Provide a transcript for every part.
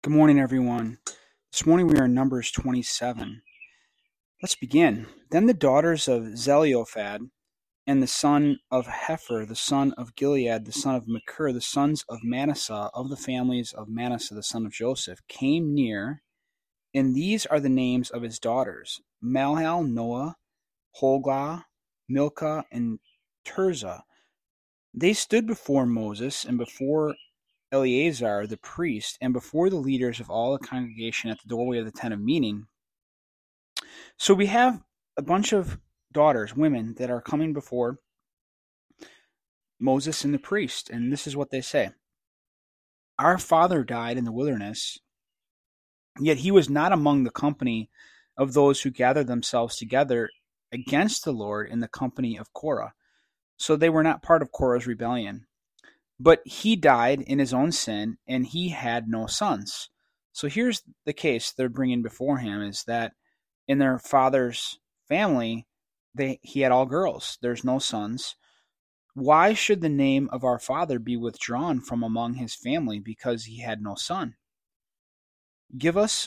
Good morning, everyone. This morning we are in Numbers 27. Let's begin. Then the daughters of Zelophehad and the son of Hepher, the son of Gilead, the son of Machir, the sons of Manasseh, of the families of Manasseh, the son of Joseph, came near, and these are the names of his daughters: Malhal, Noah, Hoglah, Milcah, and Tirzah. They stood before Moses and before Eleazar the priest, and before the leaders of all the congregation at the doorway of the tent of meeting. So we have a bunch of daughters, women, that are coming before Moses and the priest, and this is what they say. Our father died in the wilderness, yet he was not among the company of those who gathered themselves together against the Lord in the company of Korah. So they were not part of Korah's rebellion. But he died in his own sin, and he had no sons. So here's the case they're bringing before him, is that in their father's family, he had all girls. There's no sons. Why should the name of our father be withdrawn from among his family because he had no son? Give us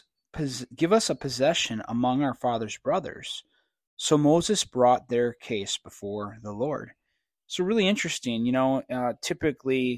a possession among our father's brothers. So Moses brought their case before the Lord. So really interesting, typically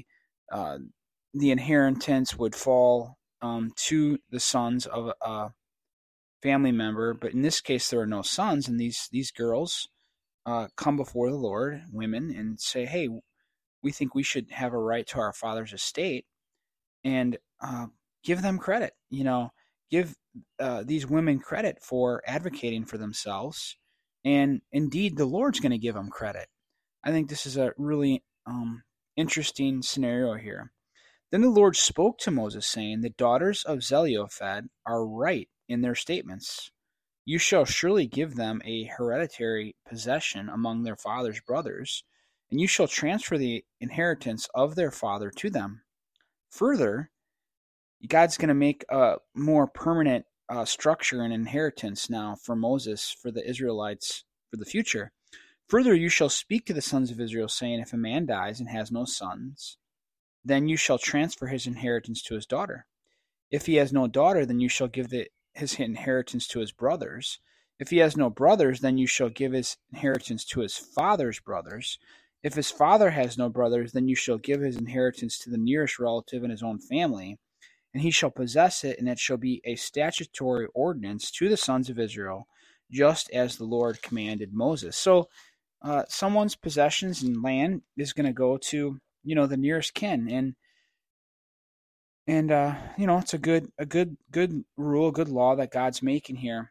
the inheritance would fall to the sons of a family member, but in this case there are no sons, and these girls come before the Lord, women, and say, hey, we think we should have a right to our father's estate, and give them credit, give these women credit for advocating for themselves, and indeed the Lord's going to give them credit. I think this is a really interesting scenario here. Then the Lord spoke to Moses, saying, the daughters of Zelophehad are right in their statements. You shall surely give them a hereditary possession among their father's brothers, and you shall transfer the inheritance of their father to them. Further, God's going to make a more permanent structure and inheritance now for Moses, for the Israelites, for the future. Further, you shall speak to the sons of Israel, saying, if a man dies and has no sons, then you shall transfer his inheritance to his daughter. If he has no daughter, then you shall give his inheritance to his brothers. If he has no brothers, then you shall give his inheritance to his father's brothers. If his father has no brothers, then you shall give his inheritance to the nearest relative in his own family, and he shall possess it, and it shall be a statutory ordinance to the sons of Israel, just as the Lord commanded Moses. So, someone's possessions and land is going to go to the nearest kin, and it's a good rule, a good law that God's making here.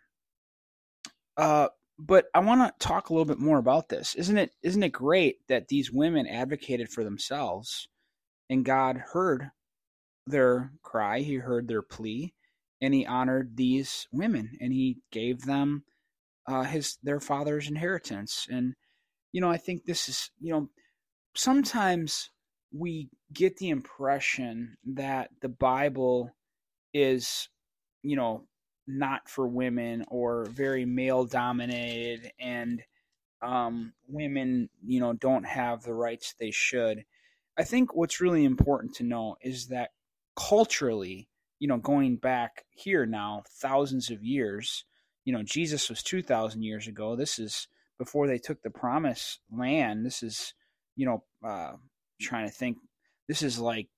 But I want to talk a little bit more about this. Isn't it great that these women advocated for themselves, and God heard their cry, He heard their plea, and He honored these women, and He gave them their father's inheritance. And I think this is, sometimes we get the impression that the Bible is, not for women, or very male dominated, and women, don't have the rights they should. I think what's really important to know is that culturally, going back here now thousands of years, Jesus was 2,000 years ago. This is before they took the promised land. This is, trying to think, this is like,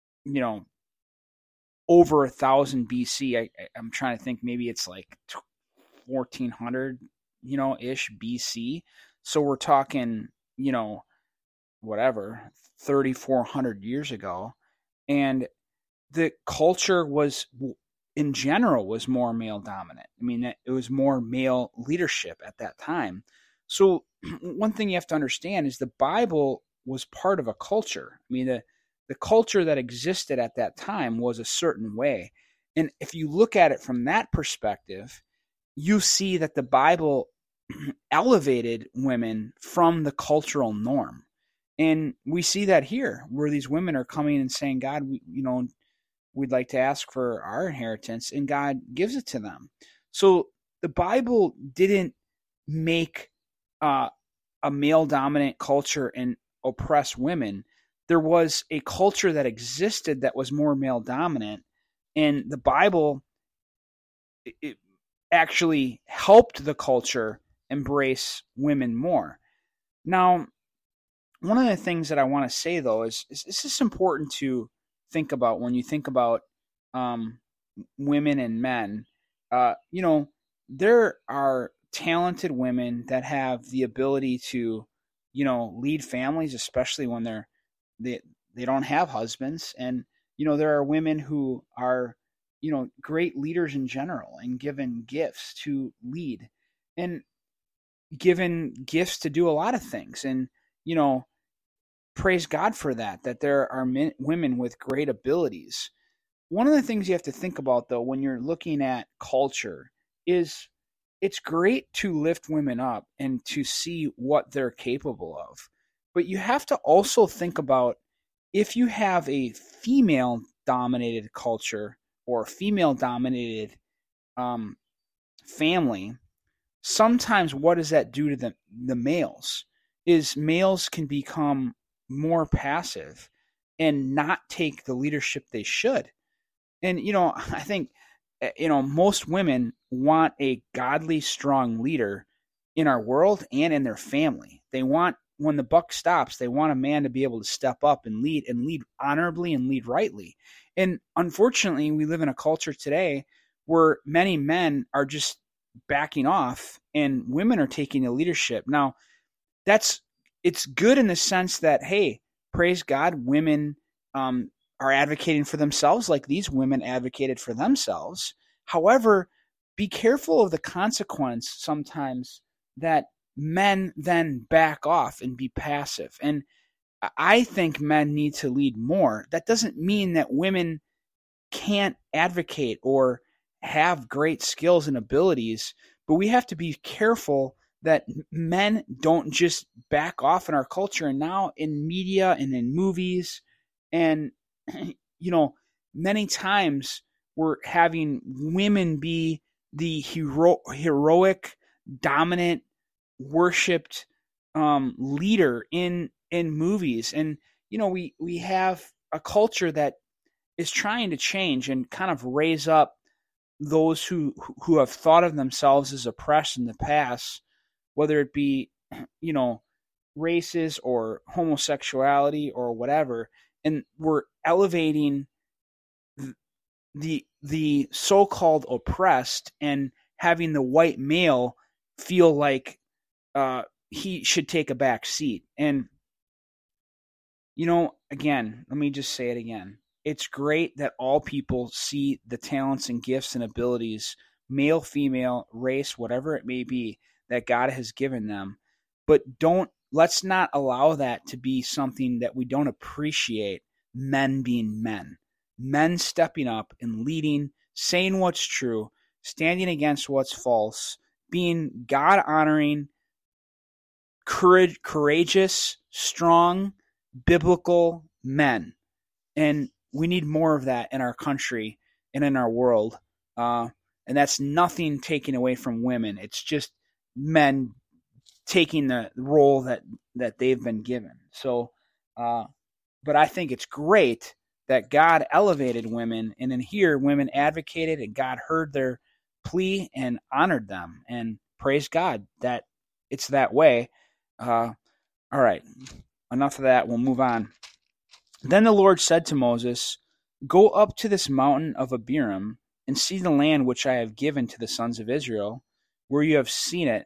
over 1,000 BC. I'm trying to think, maybe it's like 1400, ish BC. So we're talking, whatever, 3,400 years ago. And the culture was, in general, was more male dominant. I mean, it was more male leadership at that time. So one thing you have to understand is the Bible was part of a culture. I mean, the culture that existed at that time was a certain way. And if you look at it from that perspective, you see that the Bible elevated women from the cultural norm. And we see that here, where these women are coming and saying, God, we'd like to ask for our inheritance, and God gives it to them. So the Bible didn't make a male-dominant culture and oppress women. There was a culture that existed that was more male-dominant And the Bible, it actually helped the culture embrace women more. Now, one of the things that I want to say, though, is this is important to think about when you think about um, women and men. There are talented women that have the ability to, lead families, especially when they they don't have husbands. And there are women who are, great leaders in general and given gifts to lead and given gifts to do a lot of things. And you know, praise God for that. That there are women with great abilities. One of the things you have to think about, though, when you're looking at culture is it's great to lift women up and to see what they're capable of. But you have to also think about if you have a female dominated culture or female dominated um, family, sometimes what does that do to the males? Is males can become more passive and not take the leadership they should. And I think most women want a godly, strong leader in our world and in their family. They want, when the buck stops, they want a man to be able to step up and lead honorably and lead rightly. And unfortunately, we live in a culture today where many men are just backing off and women are taking the leadership. Now, it's good in the sense that, hey, praise God, women are advocating for themselves like these women advocated for themselves. However, be careful of the consequence sometimes that men then back off and be passive. And I think men need to lead more. That doesn't mean that women can't advocate or have great skills and abilities, but we have to be careful that men don't just back off in our culture. And now in media and in movies and many times we're having women be the heroic, dominant, worshipped leader in movies. And we have a culture that is trying to change and kind of raise up those who have thought of themselves as oppressed in the past, whether it be races or homosexuality or whatever. And we're elevating the so-called oppressed and having the white male feel like he should take a back seat. And again, let me just say it again. It's great that all people see the talents and gifts and abilities, male, female, race, whatever it may be, that God has given them. But let's not allow that to be something that we don't appreciate men being men. Men stepping up and leading, saying what's true, standing against what's false, being God-honoring, courageous, strong, biblical men. And we need more of that in our country and in our world. And that's nothing taken away from women. It's just men taking the role that they've been given. So, but I think it's great that God elevated women, and in here, women advocated, and God heard their plea and honored them. And praise God that it's that way. All right, enough of that. We'll move on. Then the Lord said to Moses, "Go up to this mountain of Abiram and see the land which I have given to the sons of Israel. Where you have seen it,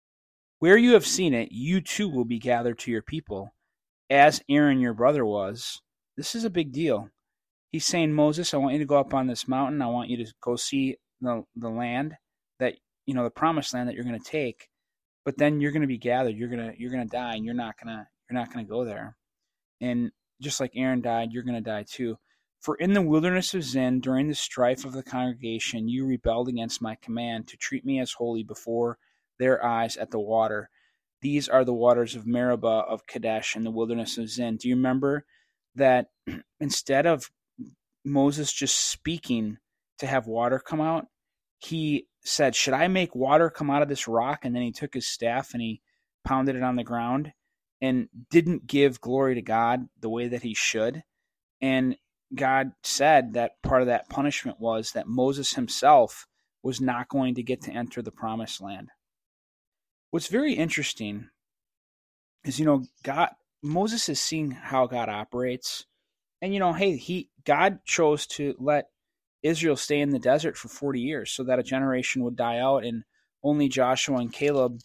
you too will be gathered to your people, as Aaron your brother was." This is a big deal. He's saying, Moses, I want you to go up on this mountain. I want you to go see the land that, the promised land that you're going to take. But then you're going to be gathered. You're going to die, and you're not going to go there. And just like Aaron died, you're going to die too. For in the wilderness of Zin, during the strife of the congregation, you rebelled against my command to treat me as holy before their eyes at the water. These are the waters of Meribah of Kadesh in the wilderness of Zin. Do you remember that instead of Moses just speaking to have water come out, he said, should I make water come out of this rock? And then he took his staff and he pounded it on the ground and didn't give glory to God the way that he should. And God said that part of that punishment was that Moses himself was not going to get to enter the promised land. What's very interesting is, Moses is seeing how God operates. And, hey, God chose to let Israel stay in the desert for 40 years so that a generation would die out and only Joshua and Caleb,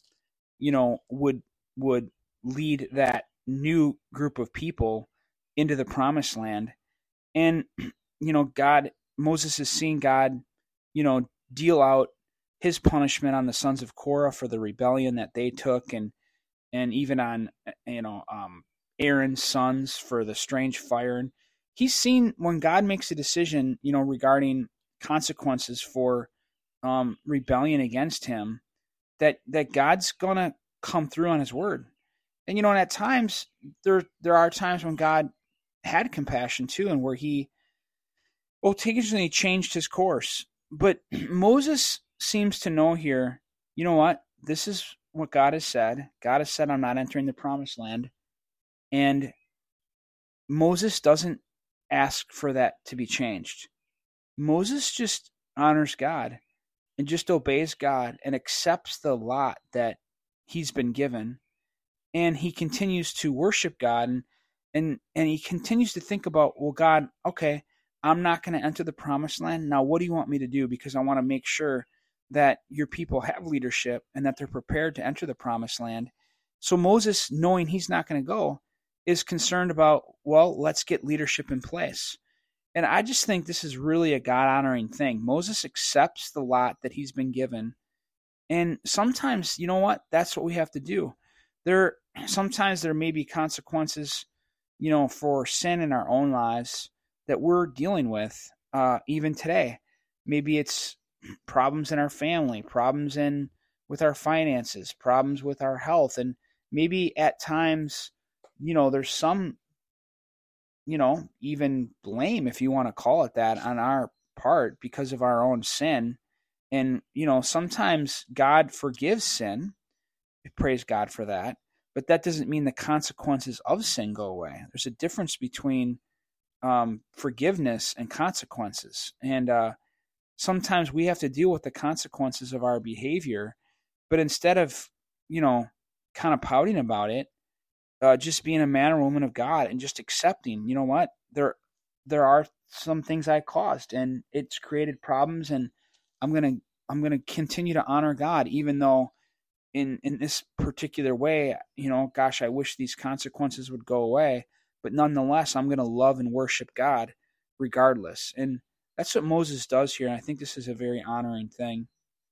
would lead that new group of people into the promised land. And, Moses is seeing God, deal out his punishment on the sons of Korah for the rebellion that they took, and even on, Aaron's sons for the strange fire. And he's seen when God makes a decision, regarding consequences for rebellion against him, that God's going to come through on his word. And, and at times there are times when God had compassion too, and where he occasionally changed his course. But Moses seems to know here, what? This is what God has said. God has said, I'm not entering the promised land. And Moses doesn't ask for that to be changed. Moses just honors God and just obeys God and accepts the lot that he's been given. And he continues to worship God, and he continues to think about, well, God, okay, I'm not going to enter the promised land. Now, what do you want me to do? Because I want to make sure that your people have leadership and that they're prepared to enter the promised land. So Moses, knowing he's not going to go, is concerned about, well, let's get leadership in place. And I just think this is really a God-honoring thing. Moses accepts the lot that he's been given. And sometimes, that's what we have to do. Sometimes there may be consequences, for sin in our own lives that we're dealing with, even today. Maybe it's problems in our family, problems with our finances, problems with our health, and maybe at times, there's some, even blame, if you want to call it that, on our part because of our own sin. And, sometimes God forgives sin. Praise God for that. But that doesn't mean the consequences of sin go away. There's a difference between forgiveness and consequences. And sometimes we have to deal with the consequences of our behavior. But instead of, kind of pouting about it, just being a man or woman of God and just accepting, what? There are some things I caused, and it's created problems, and I'm gonna continue to honor God, even though in this particular way, gosh, I wish these consequences would go away. But nonetheless, I'm going to love and worship God regardless. And that's what Moses does here. And I think this is a very honoring thing.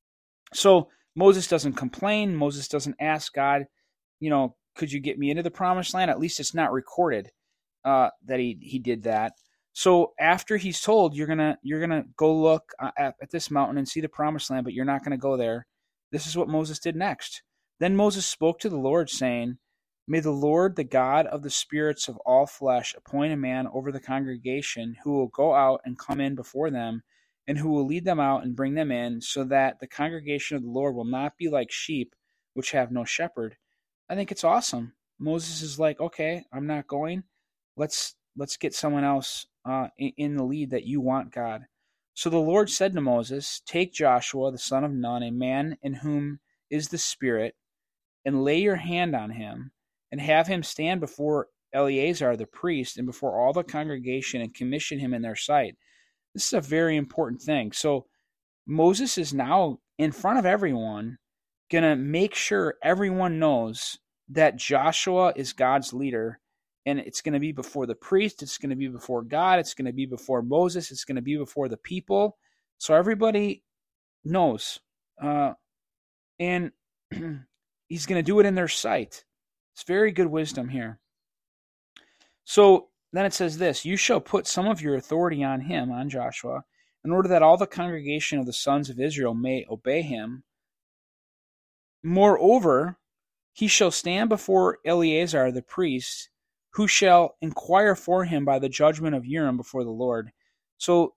So Moses doesn't complain. Moses doesn't ask God, could you get me into the promised land? At least it's not recorded that he did that. So after he's told, you're gonna go look at this mountain and see the promised land, but you're not going to go there. This is what Moses did next. Then Moses spoke to the Lord, saying, May the Lord, the God of the spirits of all flesh, appoint a man over the congregation who will go out and come in before them, and who will lead them out and bring them in, so that the congregation of the Lord will not be like sheep which have no shepherd. I think it's awesome. Moses is like, okay, I'm not going. Let's get someone else in the lead that you want, God. So the Lord said to Moses, Take Joshua the son of Nun, a man in whom is the Spirit, and lay your hand on him, and have him stand before Eleazar the priest and before all the congregation, and commission him in their sight. This is a very important thing. So Moses is now in front of everyone going to make sure everyone knows that Joshua is God's leader. And it's going to be before the priest. It's going to be before God. It's going to be before Moses. It's going to be before the people. So everybody knows. And he's going to do it in their sight. It's very good wisdom here. So then it says this, You shall put some of your authority on him, on Joshua, in order that all the congregation of the sons of Israel may obey him. Moreover, he shall stand before Eleazar the priest, who shall inquire for him by the judgment of Urim before the Lord. So,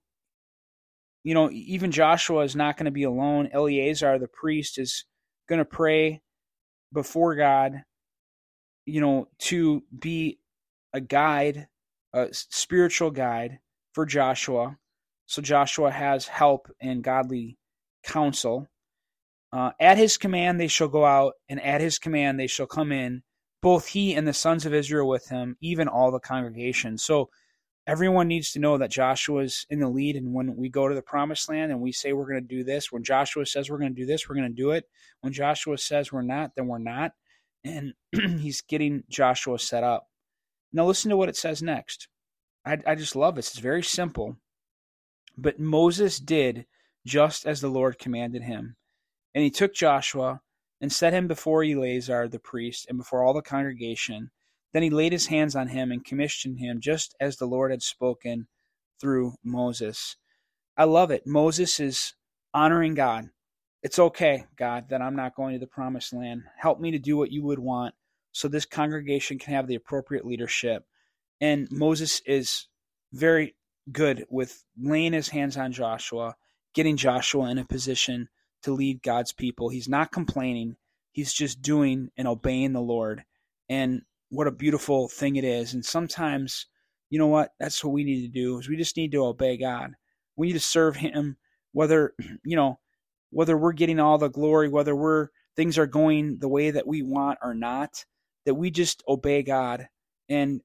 even Joshua is not going to be alone. Eleazar the priest is going to pray before God, to be a guide, a spiritual guide for Joshua. So Joshua has help and godly counsel. At his command they shall go out, and at his command they shall come in, both he and the sons of Israel with him, even all the congregation. So everyone needs to know that Joshua's in the lead, and when we go to the promised land and we say we're going to do this, when Joshua says we're going to do this, we're going to do it. When Joshua says we're not, then we're not. And he's getting Joshua set up. Now listen to what it says next. I just love this. It's very simple. But Moses did just as the Lord commanded him. And he took Joshua and set him before Eleazar the priest and before all the congregation. Then he laid his hands on him and commissioned him just as the Lord had spoken through Moses. I love it. Moses is honoring God. It's okay, God, that I'm not going to the promised land. Help me to do what you would want so this congregation can have the appropriate leadership. And Moses is very good with laying his hands on Joshua, getting Joshua in a position to lead God's people. He's not complaining. He's just doing and obeying the Lord. And what a beautiful thing it is. And sometimes, you know what? That's what we need to do, is we just need to obey God. We need to serve him, whether we're getting all the glory, whether things are going the way that we want or not, that we just obey God. And,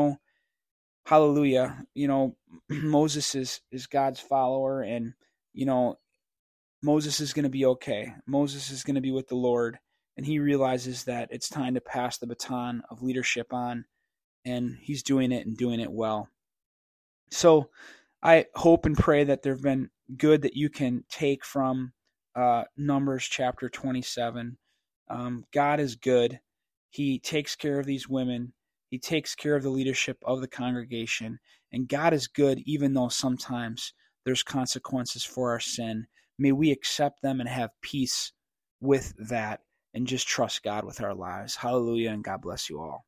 hallelujah, Moses is God's follower, and, Moses is going to be okay. Moses is going to be with the Lord, and he realizes that it's time to pass the baton of leadership on, and he's doing it and doing it well. So I hope and pray that there have been good that you can take from Numbers chapter 27. God is good. He takes care of these women. He takes care of the leadership of the congregation. And God is good even though sometimes there's consequences for our sin. May we accept them and have peace with that and just trust God with our lives. Hallelujah, and God bless you all.